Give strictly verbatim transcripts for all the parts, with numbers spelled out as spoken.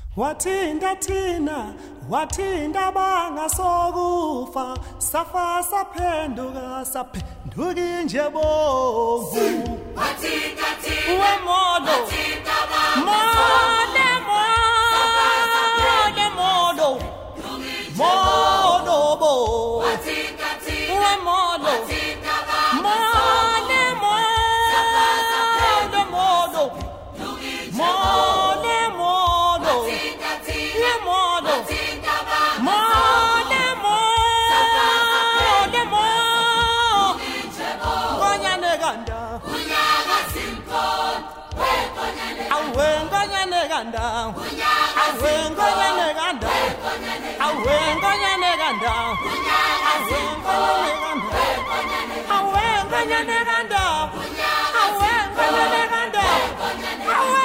Wathinda thina wathinda bangasokufa safa saphenduka saphenduka nje bovu wathinda thina wemodo wathinda mode mode modo modo bo wathinda thina wemodo wathinda mode mode modo mode modo modo mode mode mo konyane kanda unyaka simpon wekonyane awe konyane kanda unyaka awe konyane kanda awe konyane kanda awe konyane kanda awe konyane kanda awe konyane kanda awe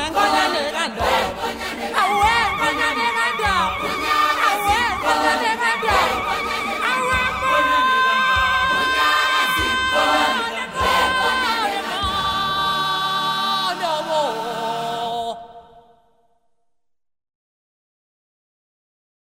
Awe